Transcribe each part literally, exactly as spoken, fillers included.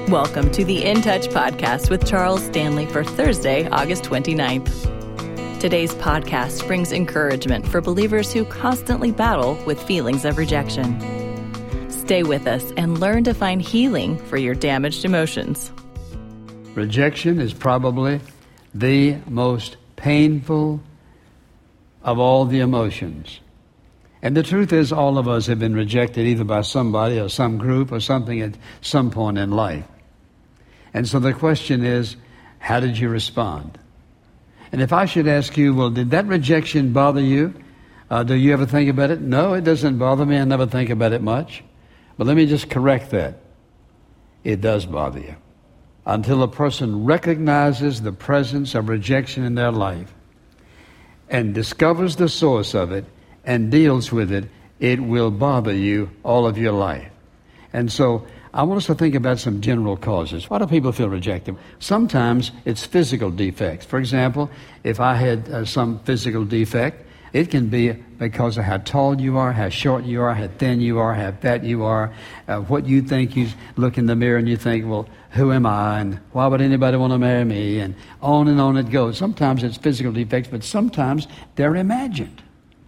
Welcome to the In Touch podcast with Charles Stanley for Thursday, August twenty-ninth. Today's podcast brings encouragement for believers who constantly battle with feelings of rejection. Stay with us and learn to find healing for your damaged emotions. Rejection is probably the most painful of all the emotions. And the truth is, all of us have been rejected either by somebody or some group or something at some point in life. And so the question is, how did you respond? And if I should ask you, well, did that rejection bother you? Uh, do you ever think about it? No, it doesn't bother me. I never think about it much. But let me just correct that. It does bother you. Until a person recognizes the presence of rejection in their life and discovers the source of it and deals with it, it will bother you all of your life. And so I want us to think about some general causes. Why do people feel rejected? Sometimes it's physical defects. For example, if I had uh, some physical defect, it can be because of how tall you are, how short you are, how thin you are, how fat you are, uh, what you think. You look in the mirror and you think, well, who am I, and why would anybody want to marry me, and on and on it goes. Sometimes it's physical defects, but sometimes they're imagined.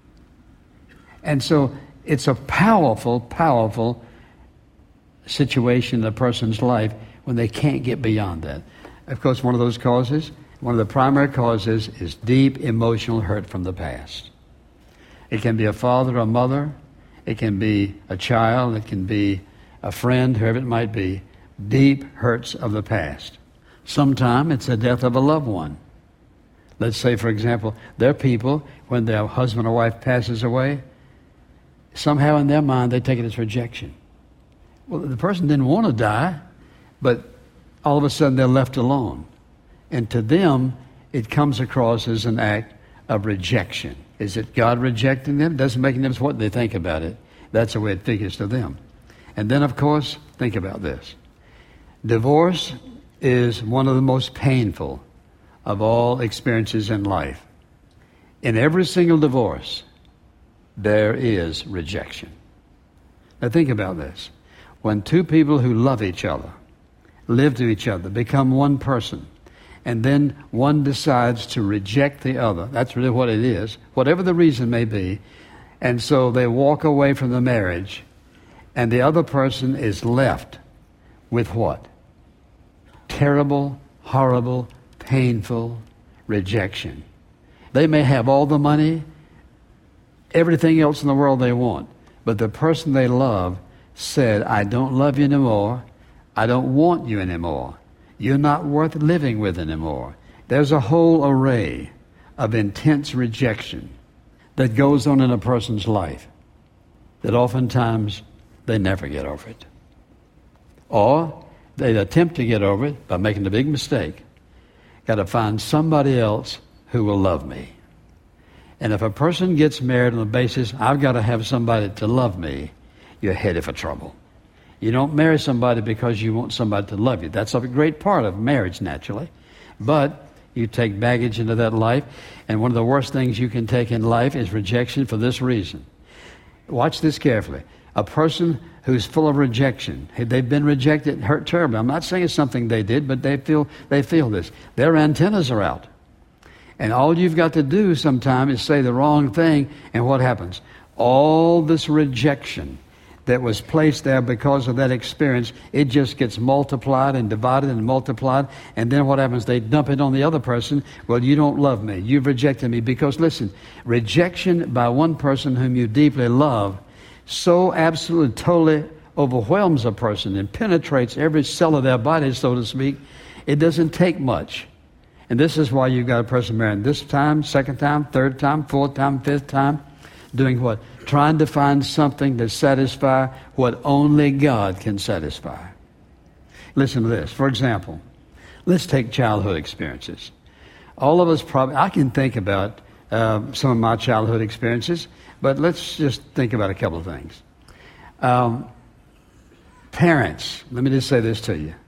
And so it's a powerful, powerful situation in a person's life when they can't get beyond that. Of course, one of those causes, one of the primary causes is deep emotional hurt from the past. It can be a father or a mother. It can be a child. It can be a friend, whoever it might be. Deep hurts of the past. Sometimes it's the death of a loved one. Let's say, for example, there are people, when their husband or wife passes away, somehow in their mind they take it as rejection. Well, the person didn't want to die, but all of a sudden they're left alone. And to them, it comes across as an act of rejection. Is it God rejecting them? It doesn't make any difference what they think about it. That's the way it figures to them. And then, of course, think about this. Divorce is one of the most painful of all experiences in life. In every single divorce, there is rejection. Now think about this. When two people who love each other, live to each other, become one person, and then one decides to reject the other, that's really what it is, whatever the reason may be, and so they walk away from the marriage, and the other person is left with what? Terrible, horrible, painful rejection. They may have all the money, everything else in the world they want, but the person they love said, I don't love you anymore. I don't want you anymore. You're not worth living with anymore. There's a whole array of intense rejection that goes on in a person's life that oftentimes they never get over it. Or they attempt to get over it by making a big mistake. Got to find somebody else who will love me. And if a person gets married on the basis, I've got to have somebody to love me, you're headed for trouble. You don't marry somebody because you want somebody to love you. That's a great part of marriage, naturally. But you take baggage into that life, and one of the worst things you can take in life is rejection for this reason. Watch this carefully. A person who's full of rejection, they've been rejected, hurt terribly. I'm not saying it's something they did, but they feel they feel this. Their antennas are out. And all you've got to do sometimes is say the wrong thing, and what happens? All this rejection that was placed there because of that experience, it just gets multiplied and divided and multiplied, and then what happens? They dump it on the other person. Well, you don't love me. You've rejected me. Because, listen, rejection by one person whom you deeply love so absolutely, totally overwhelms a person and penetrates every cell of their body, so to speak, it doesn't take much. And this is why you've got a person married this time, second time, third time, fourth time, fifth time, doing what? Trying to find something to satisfy what only God can satisfy. Listen to this. For example, let's take childhood experiences. All of us probably, I can think about uh, some of my childhood experiences, but let's just think about a couple of things. Um, parents, let me just say this to you.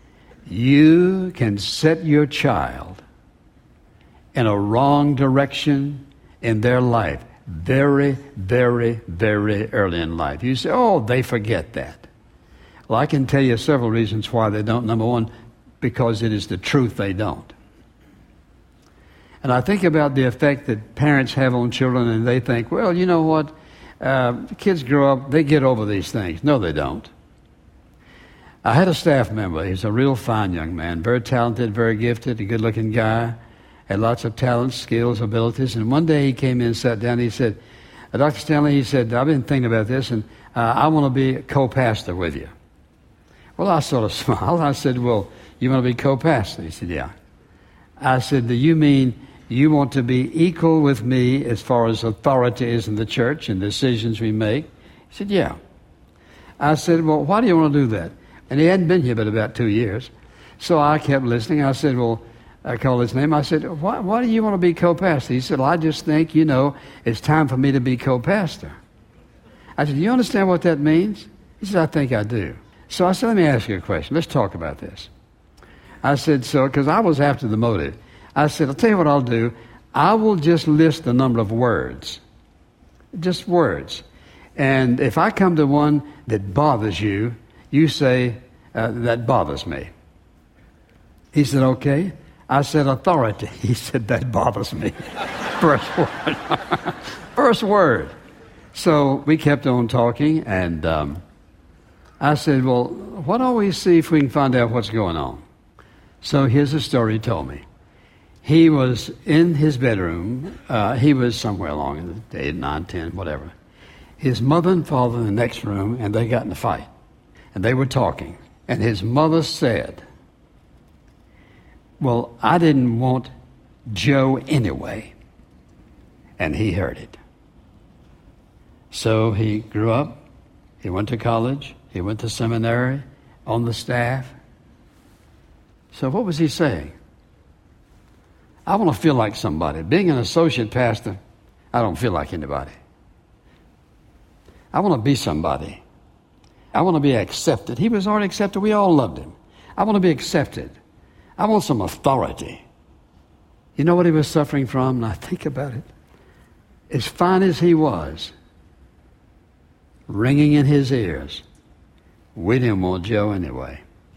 You can set your child in a wrong direction in their life very, very, very early in life. You say, oh, they forget that. Well, I can tell you several reasons why they don't. Number one, because it is the truth they don't. And I think about the effect that parents have on children, and they think, well, you know what? Uh, kids grow up, they get over these things. No, they don't. I had a staff member. He's a real fine young man, very talented, very gifted, a good-looking guy, had lots of talents, skills, abilities. And one day he came in and sat down, and he said, Doctor Stanley, he said, I've been thinking about this, and uh, I want to be a co-pastor with you. Well, I sort of smiled. I said, well, you want to be co-pastor? He said, yeah. I said, do you mean you want to be equal with me as far as authority is in the church and decisions we make? He said, yeah. I said, well, why do you want to do that? And he hadn't been here but about two years. So I kept listening. I said, well, I called his name. I said, why, why do you want to be co-pastor? He said, well, I just think, you know, it's time for me to be co-pastor. I said, do you understand what that means? He said, I think I do. So I said, let me ask you a question. Let's talk about this. I said, so, because I was after the motive. I said, I'll tell you what I'll do. I will just list the number of words. Just words. And if I come to one that bothers you, you say, uh, that bothers me. He said, okay. I said, authority. He said, that bothers me. First word. First word. So we kept on talking, and um, I said, well, why don't we see if we can find out what's going on? So here's the story he told me. He was in his bedroom. Uh, he was somewhere along in the day, eight, nine, ten, whatever. His mother and father in the next room, and they got in a fight. And they were talking. And his mother said, well, I didn't want Joe anyway. And he heard it. So he grew up. He went to college. He went to seminary, on the staff. So what was he saying? I want to feel like somebody. Being an associate pastor, I don't feel like anybody. I want to be somebody. I want to be accepted. He was already accepted. We all loved him. I want to be accepted. I want some authority. You know what he was suffering from? And I think about it. As fine as he was, ringing in his ears, we didn't want Joe anyway.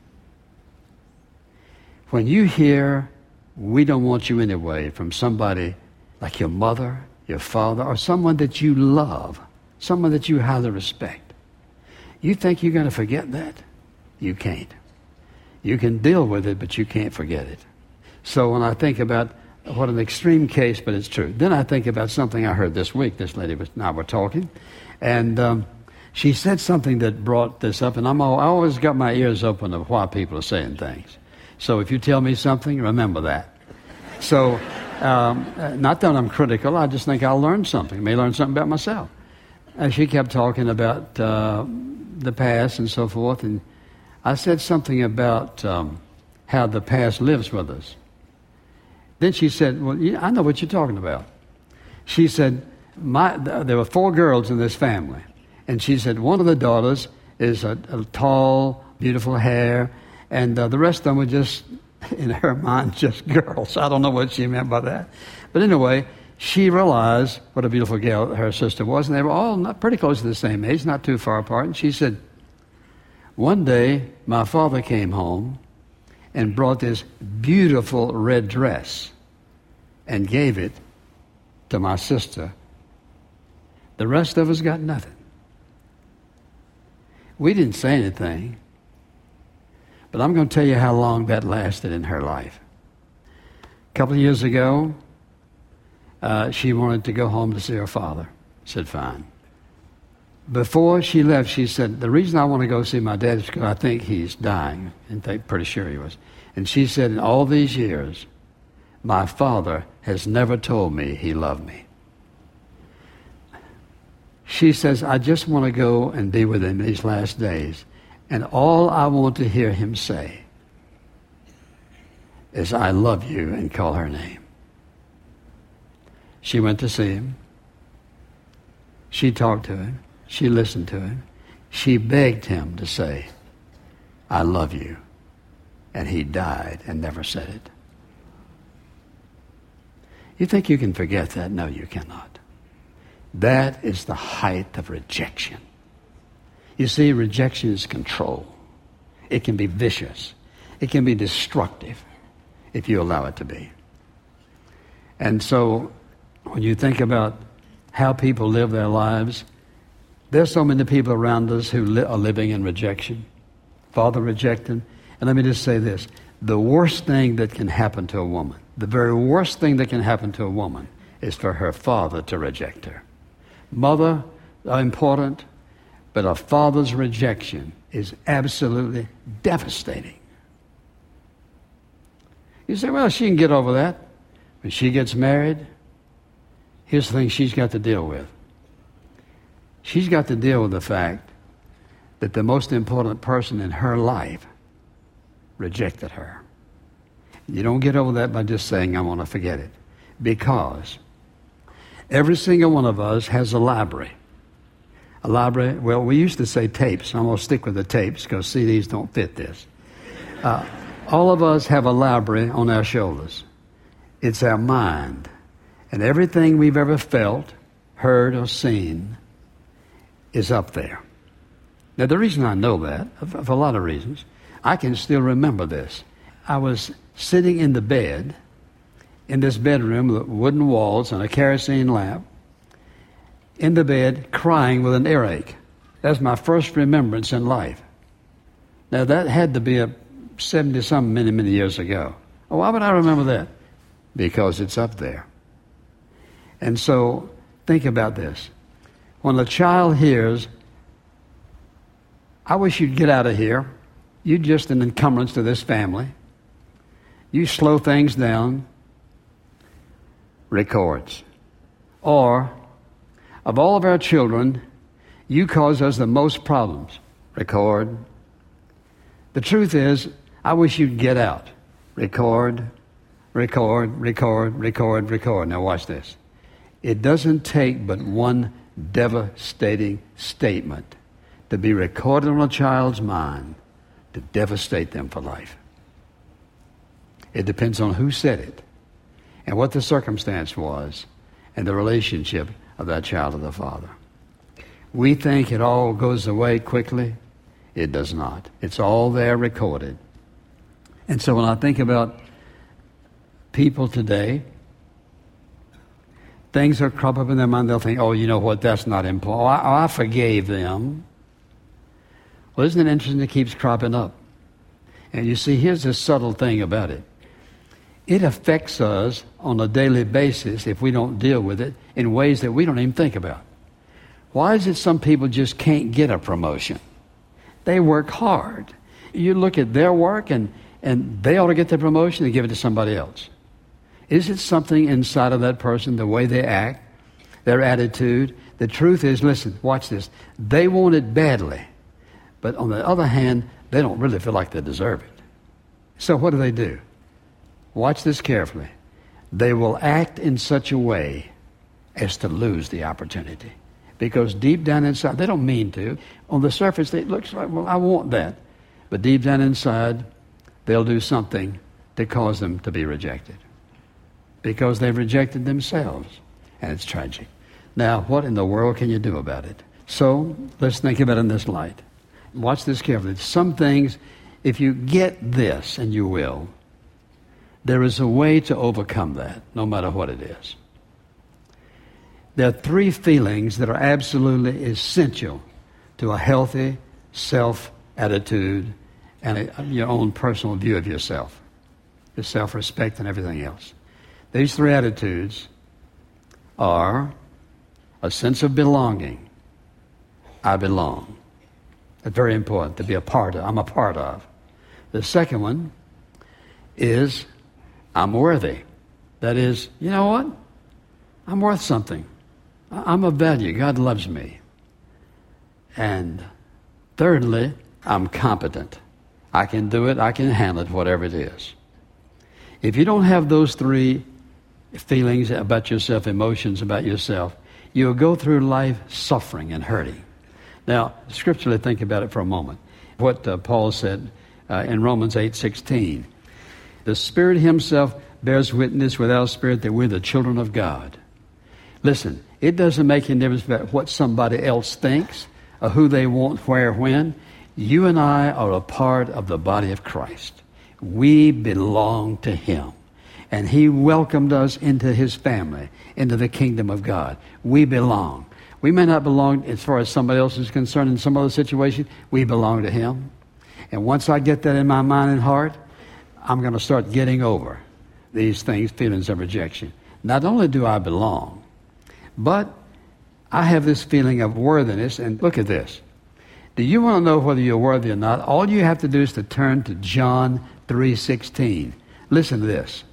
When you hear, we don't want you anyway, from somebody like your mother, your father, or someone that you love, someone that you highly respect, you think you're going to forget that? You can't. You can deal with it, but you can't forget it. So when I think about what an extreme case, but it's true, then I think about something I heard this week. This lady and I were talking, and um, she said something that brought this up, and I'm all, I always got my ears open to why people are saying things. So if you tell me something, remember that. So, um, not that I'm critical, I just think I'll learn something. I may learn something about myself. And she kept talking about uh, the past and so forth, and I said something about um, how the past lives with us. Then she said, well, I know what you're talking about. She said, My, there were four girls in this family. And she said, one of the daughters is a, a tall, beautiful hair, and uh, the rest of them were just, in her mind, just girls. I don't know what she meant by that. But anyway, she realized what a beautiful girl her sister was, and they were all not pretty close to the same age, not too far apart. And she said, one day, my father came home and brought this beautiful red dress and gave it to my sister. The rest of us got nothing. We didn't say anything, but I'm going to tell you how long that lasted in her life. A couple of years ago, uh, she wanted to go home to see her father. I said, fine. Before she left, she said, the reason I want to go see my dad is because I think he's dying. And I'm pretty sure he was. And she said, in all these years, my father has never told me he loved me. She says, I just want to go and be with him these last days. And all I want to hear him say is, I love you, and call her name. She went to see him. She talked to him. She listened to him. She begged him to say, I love you. And he died and never said it. You think you can forget that? No, you cannot. That is the height of rejection. You see, rejection is control. it can be vicious. It can be destructive if you allow it to be. And so when you think about how people live their lives, there's so many people around us who li- are living in rejection. Father rejected. And let me just say this. The worst thing that can happen to a woman, the very worst thing that can happen to a woman is for her father to reject her. Mother are important, but a father's rejection is absolutely devastating. You say, well, she can get over that. When she gets married, here's the thing she's got to deal with. She's got to deal with the fact that the most important person in her life rejected her. You don't get over that by just saying, I want to forget it. Because every single one of us has a library. A library, well, we used to say tapes. I'm going to stick with the tapes because C Ds don't fit this. Uh, all of us have a library on our shoulders. It's our mind. And everything we've ever felt, heard, or seen is up there. Now, the reason I know that, for a lot of reasons, I can still remember this. I was sitting in the bed, in this bedroom with wooden walls and a kerosene lamp, in the bed, crying with an earache. That's my first remembrance in life. Now, that had to be a seventy-some many, many years ago. Oh, why would I remember that? Because it's up there. And so, think about this. When a child hears, I wish you'd get out of here. You're just an encumbrance to this family. You slow things down. Records. Or, of all of our children, you cause us the most problems. Record. The truth is, I wish you'd get out. Record, record, record, record, record. Now watch this. It doesn't take but one devastating statement to be recorded on a child's mind to devastate them for life. It depends on who said it and what the circumstance was and the relationship of that child to the father. We think it all goes away quickly. It does not. It's all there recorded. And so when I think about people today, things are crop up in their mind. They'll think, oh, you know what, that's not important. Oh, I, I forgave them. Well, isn't it interesting it keeps cropping up? And you see, here's the subtle thing about it. It affects us on a daily basis if we don't deal with it in ways that we don't even think about. Why is it some people just can't get a promotion? They work hard. You look at their work and, and they ought to get the promotion and give it to somebody else. Is it something inside of that person, the way they act, their attitude? The truth is, listen, watch this. They want it badly. But on the other hand, they don't really feel like they deserve it. So what do they do? Watch this carefully. They will act in such a way as to lose the opportunity. Because deep down inside, they don't mean to. On the surface, it looks like, well, I want that. But deep down inside, they'll do something to cause them to be rejected. Because they've rejected themselves. And it's tragic. Now, what in the world can you do about it? So, let's think about it in this light. Watch this carefully. Some things, if you get this, and you will, there is a way to overcome that, no matter what it is. There are three feelings that are absolutely essential to a healthy self-attitude and a, your own personal view of yourself, your self-respect and everything else. These three attitudes are a sense of belonging. I belong. That's very important, to be a part of. I'm a part of. The second one is I'm worthy. That is, you know what? I'm worth something. I'm of value. God loves me. And thirdly, I'm competent. I can do it. I can handle it, whatever it is. If you don't have those three feelings about yourself, emotions about yourself, you'll go through life suffering and hurting. Now, scripturally, think about it for a moment. What uh, Paul said uh, in Romans eight sixteen. The Spirit himself bears witness with our spirit that we're the children of God. Listen, it doesn't make any difference about what somebody else thinks or who they want, where, when. You and I are a part of the body of Christ. We belong to him. And he welcomed us into his family, into the kingdom of God. We belong. We may not belong as far as somebody else is concerned in some other situation. We belong to him. And once I get that in my mind and heart, I'm going to start getting over these things, feelings of rejection. Not only do I belong, but I have this feeling of worthiness. And look at this. Do you want to know whether you're worthy or not? All you have to do is to turn to John three sixteen. Listen to this.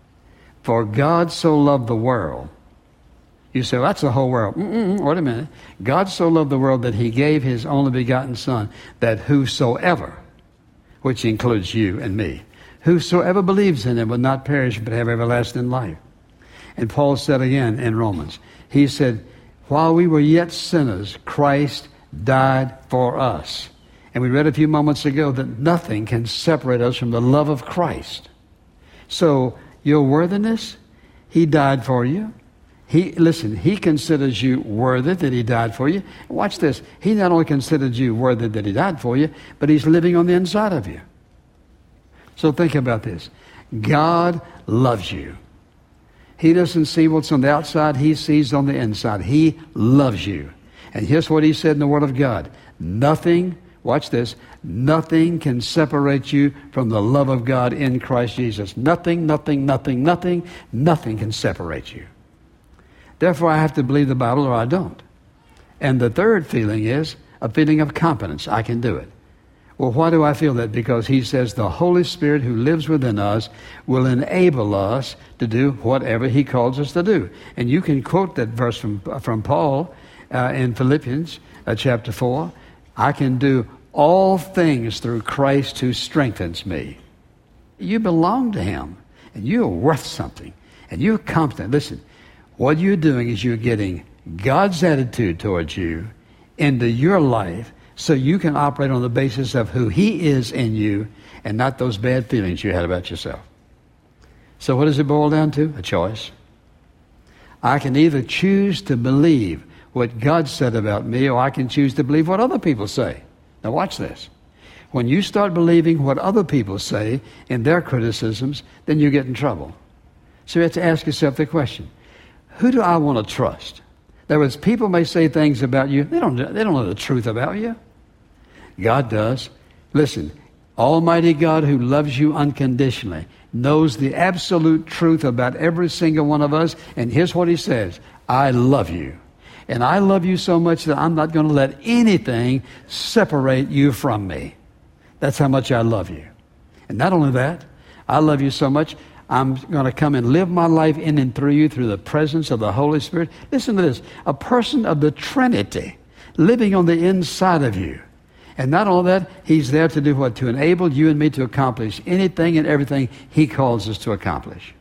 For God so loved the world. You say, well, that's the whole world. Mm-mm, wait a minute. God so loved the world that he gave his only begotten Son, that whosoever, which includes you and me, whosoever believes in him will not perish but have everlasting life. And Paul said again in Romans, he said, while we were yet sinners, Christ died for us. And we read a few moments ago that nothing can separate us from the love of Christ. So your worthiness, he died for you. He, listen, he considers you worthy that he died for you. Watch this. He not only considers you worthy that he died for you, but he's living on the inside of you. So think about this. God loves you. He doesn't see what's on the outside. He sees on the inside. He loves you. And here's what he said in the Word of God. Nothing, watch this, nothing can separate you from the love of God in Christ Jesus. Nothing, nothing, nothing, nothing, nothing can separate you. Therefore, I have to believe the Bible or I don't. And the third feeling is a feeling of confidence. I can do it. Well, why do I feel that? Because he says the Holy Spirit who lives within us will enable us to do whatever he calls us to do. And you can quote that verse from, from Paul uh, in Philippians uh, chapter four. I can do all things through Christ who strengthens me. You belong to him, and you're worth something, and you're competent. Listen, what you're doing is you're getting God's attitude towards you into your life so you can operate on the basis of who he is in you and not those bad feelings you had about yourself. So what does it boil down to? A choice. I can either choose to believe what God said about me, or I can choose to believe what other people say. Now watch this. When you start believing what other people say in their criticisms, then you get in trouble. So you have to ask yourself the question, who do I want to trust? In other words, people may say things about you. They don't, they don't know the truth about you. God does. Listen, Almighty God who loves you unconditionally knows the absolute truth about every single one of us. And here's what he says. I love you. And I love you so much that I'm not going to let anything separate you from me. That's how much I love you. And not only that, I love you so much, I'm going to come and live my life in and through you through the presence of the Holy Spirit. Listen to this. A person of the Trinity living on the inside of you. And not only that, he's there to do what? To enable you and me to accomplish anything and everything he calls us to accomplish.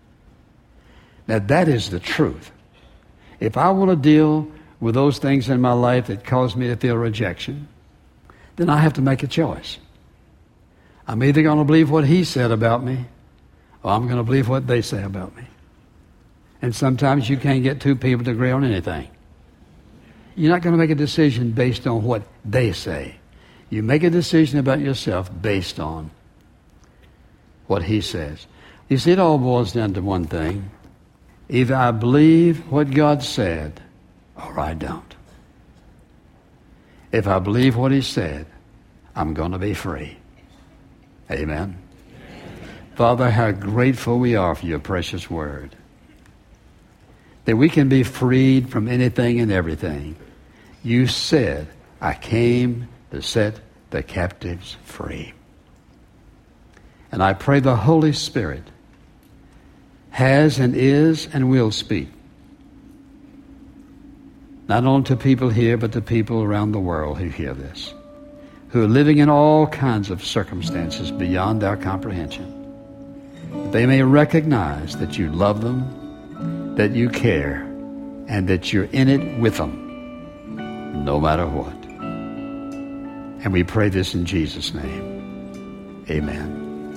Now that is the truth. If I want to deal with those things in my life that cause me to feel rejection, then I have to make a choice. I'm either going to believe what he said about me, or I'm going to believe what they say about me. And sometimes you can't get two people to agree on anything. You're not going to make a decision based on what they say. You make a decision about yourself based on what he says. You see, it all boils down to one thing. Either I believe what God said, or I don't. If I believe what he said, I'm going to be free. Amen. Father, how grateful we are for your precious word. That we can be freed from anything and everything. You said, I came to set the captives free. And I pray the Holy Spirit has and is and will speak. Not only to people here, but to people around the world who hear this. Who are living in all kinds of circumstances beyond our comprehension. They may recognize that you love them, that you care, and that you're in it with them, no matter what. And we pray this in Jesus' name. Amen.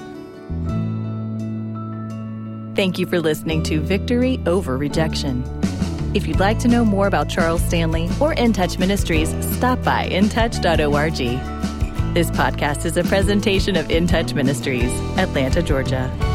Thank you for listening to Victory Over Rejection. If you'd like to know more about Charles Stanley or In Touch Ministries, stop by in touch dot org. This podcast is a presentation of In Touch Ministries, Atlanta, Georgia.